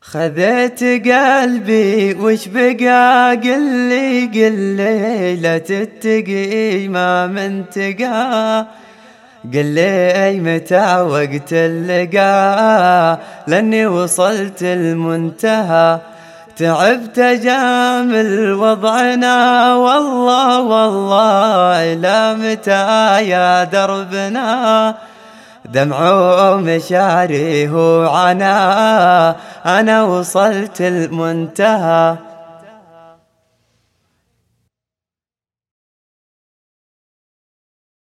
خذيت قلبي وش بقى، قلي لا تتقي ما منتقى، قلي متى وقت اللقاء لاني وصلت المنتهى. تعبت جامل وضعنا والله والله الى متى يا دربنا، دمع ومشاري وعنا أنا وصلت المنتهى.